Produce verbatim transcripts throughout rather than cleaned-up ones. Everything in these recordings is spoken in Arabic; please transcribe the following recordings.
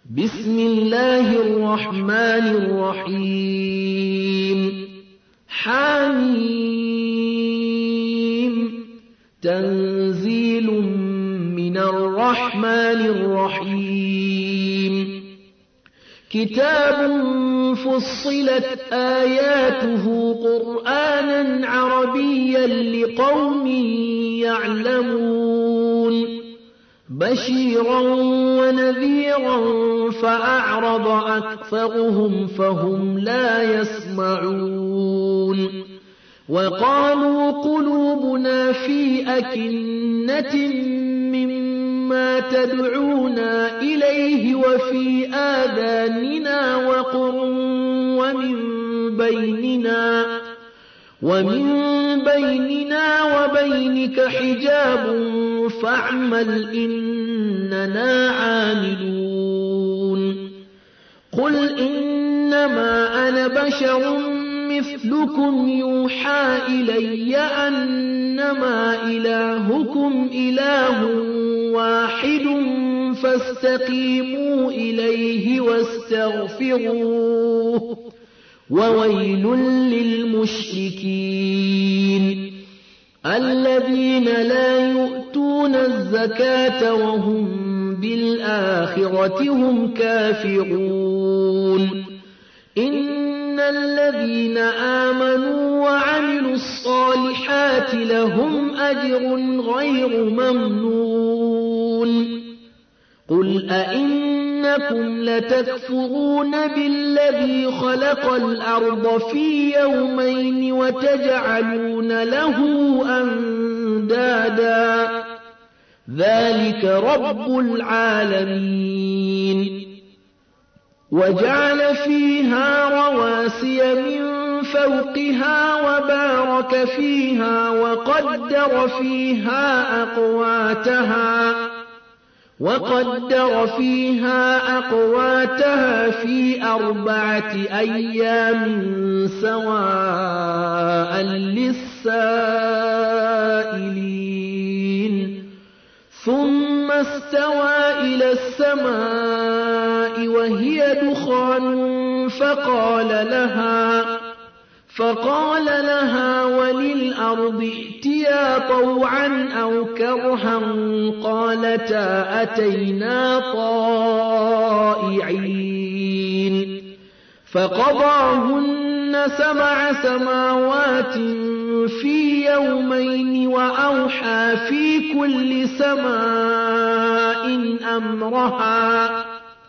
بسم الله الرحمن الرحيم حميم تنزيل من الرحمن الرحيم كتاب فصلت آياته قرآنا عربيا لقوم يعلمون بشيرا ونذيرا فأعرض أكثرهم فهم لا يسمعون وقالوا قلوبنا في أكنة مما تدعونا إليه وفي آذاننا وقر ومن بيننا ومن بيننا وبينك حجاب فاعمل إننا عاملون قل إنما أنا بشر مثلكم يوحى إلي أنما إلهكم إله واحد فاستقيموا إليه واستغفروه وويل للمشركين الذين لا يؤتون الزكاة وهم بالآخرة هم كافرون إن الذين آمنوا وعملوا الصالحات لهم أجر غير ممنون قل أئنكم لتكفرون بالذي خلق الأرض في يومين وتجعلون له أندادا ذلك رب العالمين وجعل فيها رواسي من فوقها وبارك فيها وقدر فيها أقواتها وقدر فيها أقواتها في أربعة أيام سواء للسائلين ثم استوى إلى السماء وهي دخان فقال لها فقال لها وللأرض ائتيا طوعا أو كرها قالتا أتينا طائعين فقضاهن سبع سماوات في يومين وأوحى في كل سماء أمرها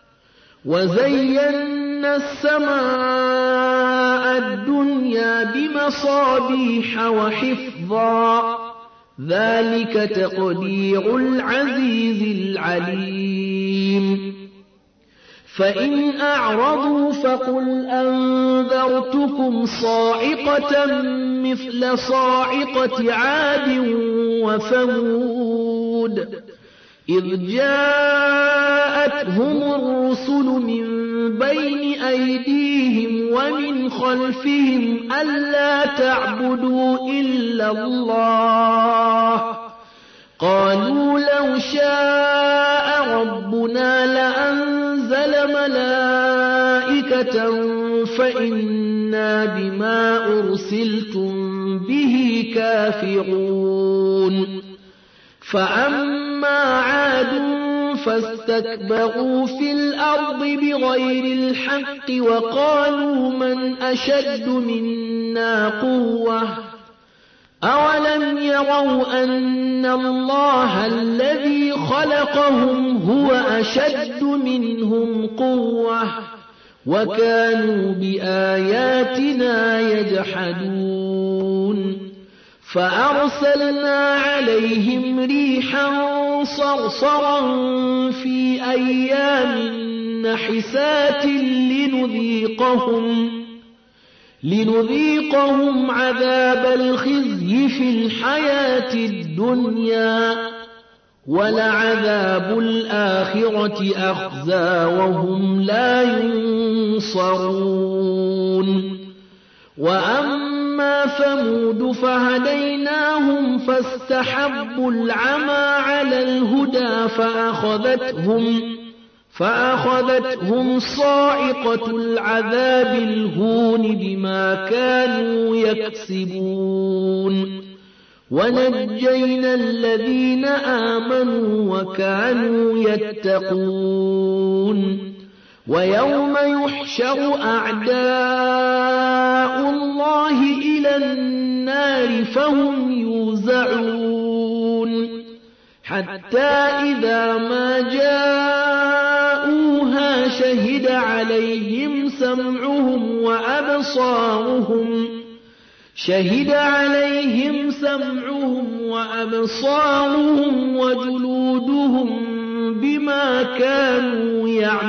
وزينا السماء الدنيا بمصابيح وحفظا ذلك تقدير العزيز العليم فإن أعرضوا فقل أنذرتكم صاعقة مثل صاعقة عاد وثمود إذ جاءتهم الرسل من بين أيديهم ومن خلفهم ألا تعبدوا إلا الله قالوا لو شاء ربنا لأنزل ملائكة فإنا بما أرسلتم به كافرون فأما عاد فاستكبروا في الأرض بغير الحق وقالوا من أشد منا قوة أولم يروا أن الله الذي خلقهم هو أشد منهم قوة وكانوا بآياتنا يجحدون فأرسلنا عليهم ريحا صرصرا في أيام نحسات لنذيقهم لنذيقهم عذاب الخزي في الحياة الدنيا ولعذاب الآخرة أخزى وهم لا ينصرون وأما ثمود فهديناهم فاستحبوا العمى على الهدى فأخذتهم فأخذتهم صاعقة العذاب الهون بما كانوا يكسبون ونجينا الذين آمنوا وكانوا يتقون ويوم يحشر أعداء الله إلى النار فهم يوزعون حتى إذا ما جاءوها شهد عليهم سمعهم وأبصارهم شهد عليهم سمعهم وأبصارهم وجلودهم بما كانوا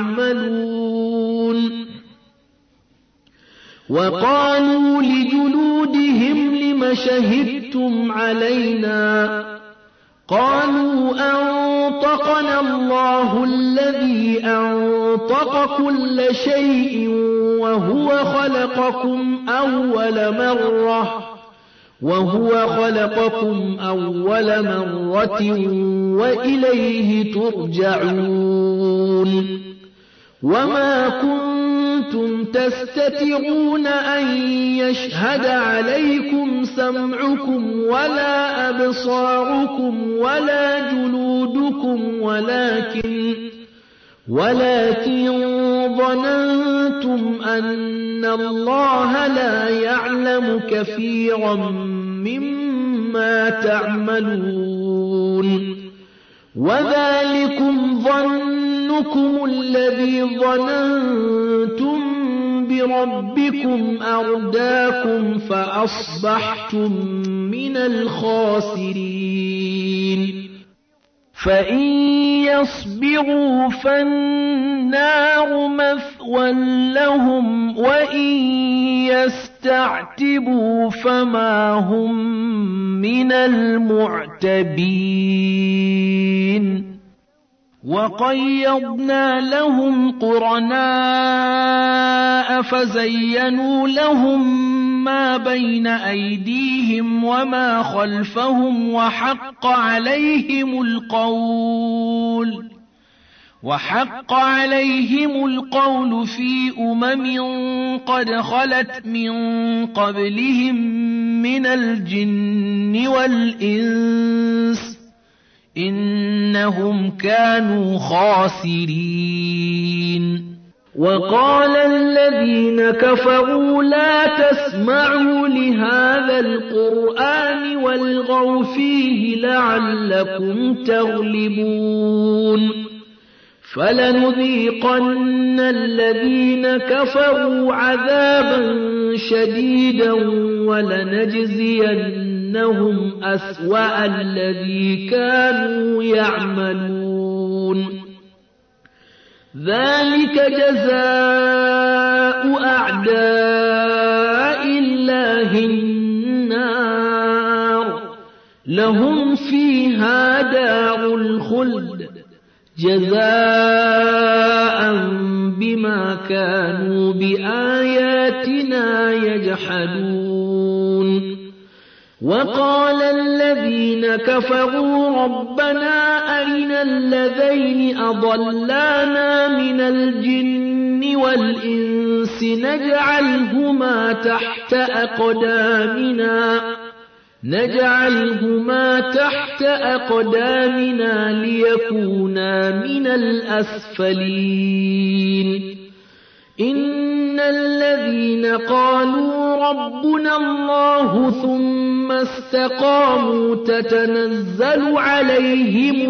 يعملون وقالوا لجلودهم لم شهدتم علينا قالوا أنطقنا الله الذي أنطق كل شيء وهو خلقكم أول مرة وهو خلقكم أول مرة وإليه ترجعون وما كنتم تستترون أن يشهد عليكم سمعكم ولا أبصاركم ولا جلودكم ولكن ولكن ظننتم أن الله لا يعلم كثيرا مما تعملون وذلكم ظنكم الذي ظننتم بربكم أرداكم فأصبحتم من الخاسرين فإن يصبروا فالنار مثوى لهم وإن يستعتبوا فما هم من المعتبين وقيضنا لهم قرناء فزينوا لهم ما بين أيديهم وما خلفهم وحق عليهم القول وحق عليهم القول في أمم قد خلت من قبلهم من الجن والإنس إنهم كانوا خاسرين وقال الذين كفروا لا تسمعوا لهذا القرآن والغوا فيه لعلكم تغلبون فلنذيقن الذين كفروا عذابا شديدا ولنجزينهم أسوأ الذي كانوا يعملون ذلك جزاء أعداء الله النار لهم فيها دار الخلد جزاء بما كانوا بآياتنا يجحدون وقال الذين كفروا ربنا أرنا الذين أضلانا من الجن والإنس نجعلهما تحت أقدامنا نجعلهما تحت أقدامنا ليكونا من الأسفلين إن الذين قالوا ربنا الله ثم استقاموا تتنزل عليهم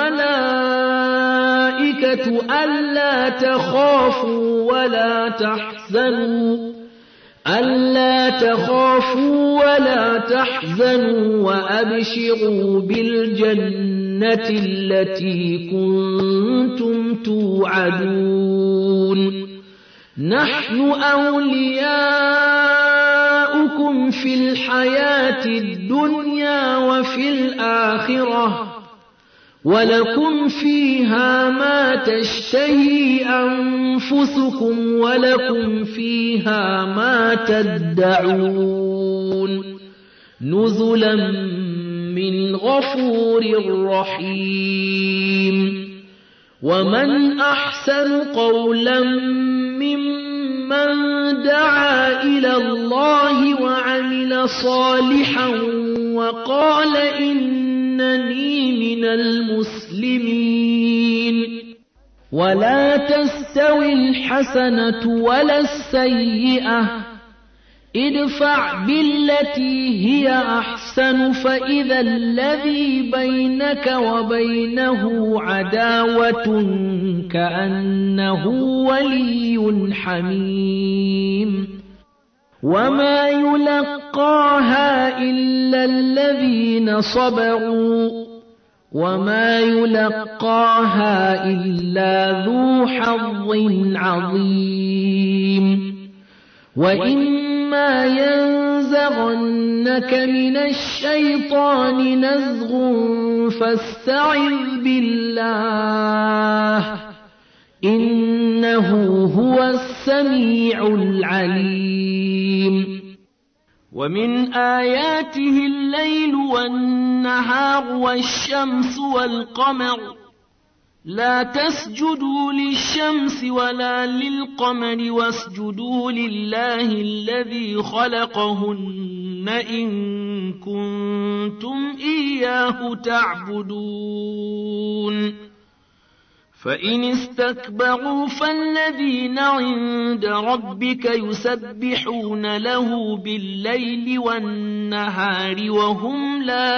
الملائكة ألا تخافوا ولا تحزنوا ألا تخافوا ولا تحزنوا وأبشروا بالجنة التي كنتم توعدون نحن أولياؤكم في الحياة الدنيا وفي الآخرة ولكم فيها ما تشتهي أنفسكم ولكم فيها ما تدعون نزلا من غفور رحيم ومن أحسن قولا ممن دعا إلى الله وعمل صالحا وقال إنني من المسلمين. ولا تستوي الحسنة ولا السيئة، ادفع بالتي هي أحسن فإذا الذي بينك وبينه عداوة كأنه ولي حميم. وما يلقاها إلا الذين صبروا وما يلقاها إلا ذو حظ عظيم. وإما ينزغنك من الشيطان نزغ فاستعذ بالله إنه هو السميع العليم. ومن آياته الليل والنهار والشمس والقمر، لا تسجدوا للشمس ولا للقمر واسجدوا لله الذي خلقهن إن كنتم إياه تعبدون. فإن استكبروا فالذين عند ربك يسبحون له بالليل والنهار وهم لا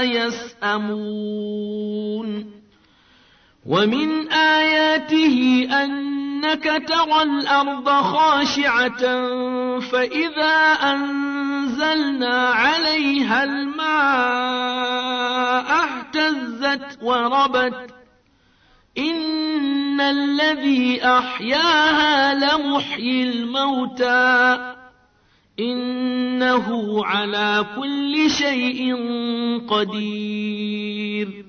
يسأمون. ومن آياته أنك ترى الأرض خاشعة فإذا أنزلنا عليها الماء اهتزت وربت إن الذي أحياها لمحيي الموتى إنه على كل شيء قدير.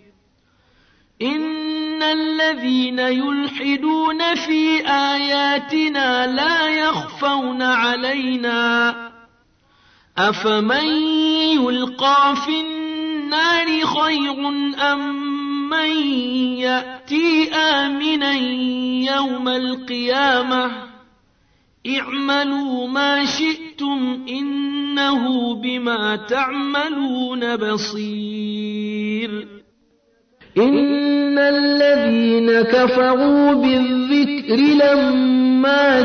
إن الذين يلحدون في آياتنا لا يخفون علينا أفمن يلقى في النار خير أم من يأتي آمنا يوم القيامة اعملوا ما شئتم إنه بما تعملون بصير. إن الذين كفروا بالذكر لما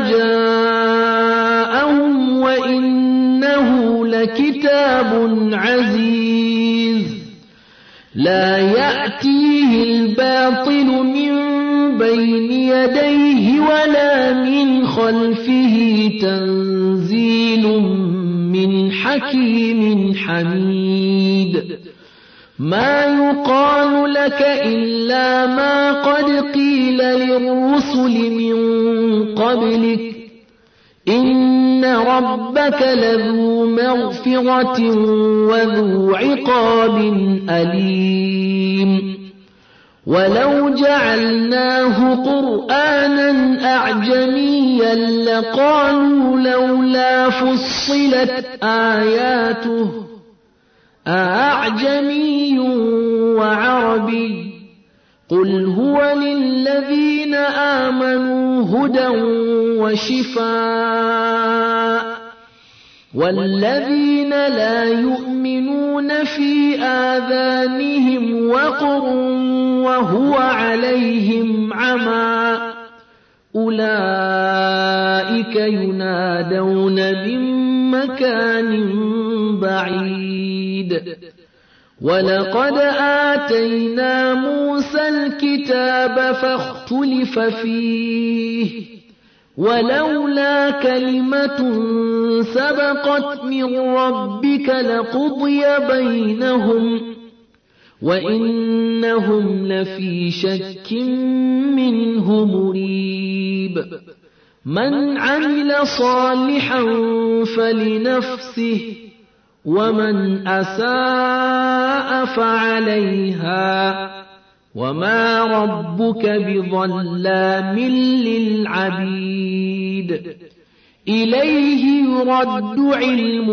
جاءهم وإنه لكتاب عزيز لا يأتيه الباطل من بين يديه ولا من خلفه تنزيل من حكيم حميد. ما يقال لك إلا ما قد قيل للرسل من قبلك إن ربك لذو مغفرة وذو عقاب أليم. ولو جعلناه قرآنا أعجميا لقالوا لولا فصلت آياته أعجمي وعربي قل هو للذين آمنوا هدى وشفاء والذين لا يؤمنون في آذانهم وقر وهو عليهم عمى أولئك ينادون من مكان بعيد. ولقد آتينا موسى الكتاب فاختلف فيه ولولا كلمة سبقت من ربك لقضي بينهم وإنهم لفي شك منه مريب. من عمل صالحا فلنفسه ومن أساء فعليها وما ربك بظلام للعبيد. إليه يرد علم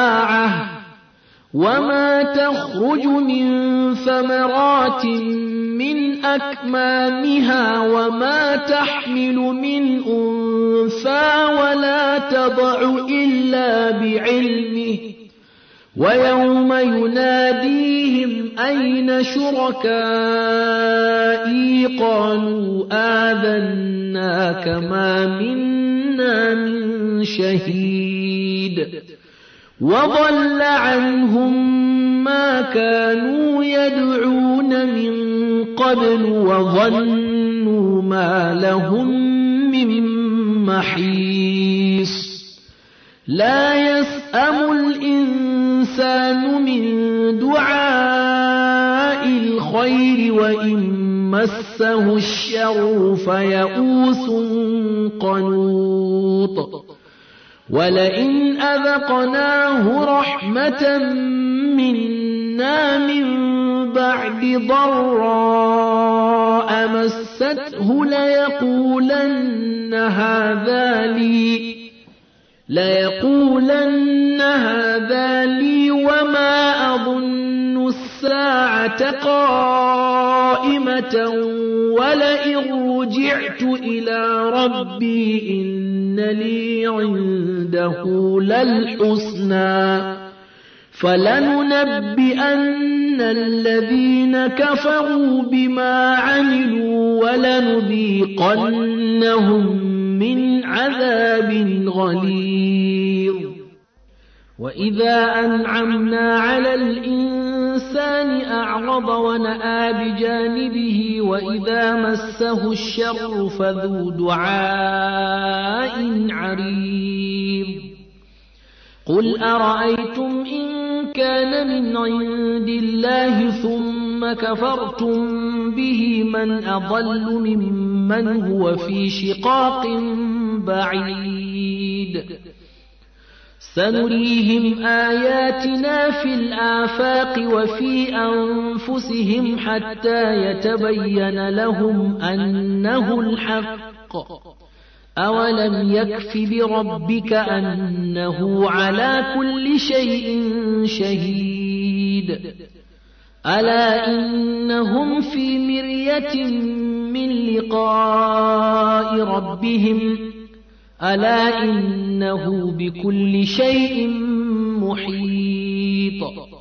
الساعة وما تخرج من ثمرات من أكمامها وما تحمل من أنثى ولا تضع إلا بعلمه ويوم يناديهم أين شركائي قالوا آذناك ما منا من شهيد وضل عنهم ما كانوا يدعون من قبل وظنوا ما لهم من محيص لا يسأم الإنسان من دعاء الخير وإن مسه الشر فيئوس قنوط ولئن أذقناه رحمة منا من بعد ضراء مسته ليقولن هذا لي ليقولن هذا لي وما أظن الساعة قائمة ولئن رجعت إلى ربي إن لي عنده للحسنى فلننبئن الذين كفروا بما عملوا ولنذيقنهم من عذاب غليظ وإذا أنعمنا على الإنسان أعرض ونأى بجانبه وإذا مسه الشر فذو دعاء عريض قل أرأيتم إن كان من عند الله ثم كفرتم به من أضل ممن هو في شقاق بعيد سنريهم آياتنا في الآفاق وفي أنفسهم حتى يتبين لهم أنه الحق أولم يكف بربك أنه على كل شيء شهيد ألا إنهم في مرية من لقاء ربهم ألا إنه بكل شيء محيط